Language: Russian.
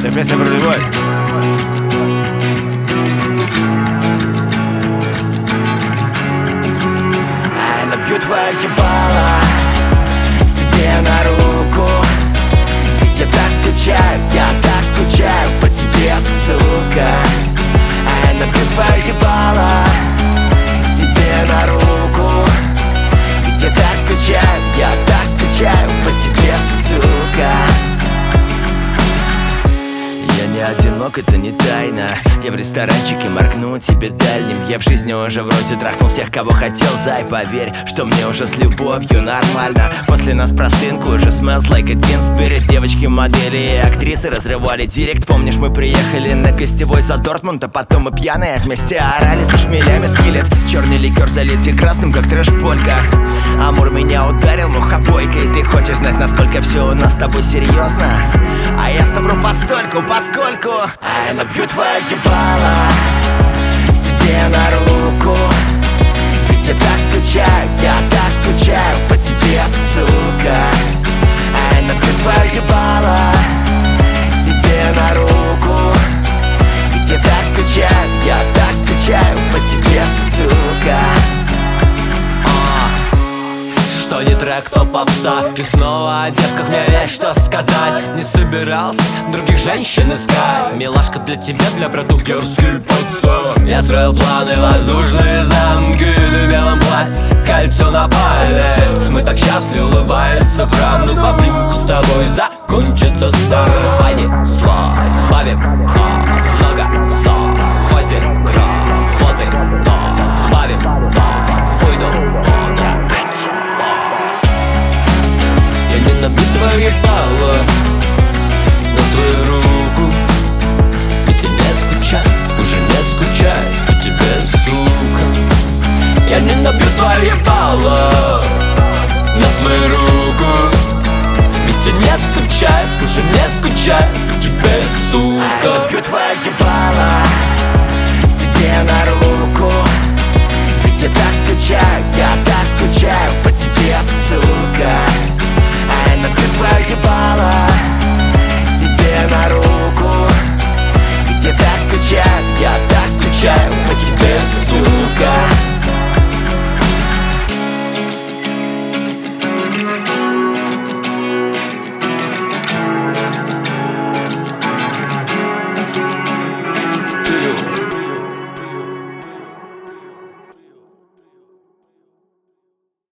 Это песня про любовь. Ай, набью твое ебало себе на руку. Ведь я так скучаю по тебе, сука. Ай, набью твое ебало себе на руку. Ведь я так скучаю по тебе, сука. Я не одинок, это не тайна. Я в ресторанчике моргну тебе дальним. Я в жизни уже вроде трахнул всех, кого хотел. Зай, поверь, что мне уже с любовью нормально. После нас простынку уже smells like a teen spirit. Девочки, модели и актрисы разрывали директ. Помнишь, мы приехали на гостевой за Дортмунд, а потом мы пьяные вместе орали со шмелями скиллет. Черный ликер залитый красным, как трэш-полька. Амур меня ударил мухобойкой. Ты хочешь знать, насколько все у нас с тобой серьезно? А я совру поскольку а я набью твое ебало себе на руку. Ведь я так скучаю по тебе, сука. А я набью твое ебало себе на руку. Ведь я так скучаю по тебе, сука. Что не трек, то попса. И снова о девках мне есть что сказать. Не собирался других женщин искать. Милашка для тебя, для продуктерской пацан. Я строил планы, воздушные замки. Ты в белом платье, кольцо на палец. Мы так счастливы, улыбается правнук. В обнимку с тобой закончится старый. Понесло, сбавим много сон. Гвозди в кровь, вот и то. Сбавим то, уйду. Я не набью твое ебало на свою руку. Ведь я не скучаю, уже не скучаю по тебе, сука. Я не набью твое ебало на свою руку. Ведь я не скучаю, уже не скучаю по тебе, сука. Я набью твое ебало себе на руку. Ведь я так скучаю по тебе, сука.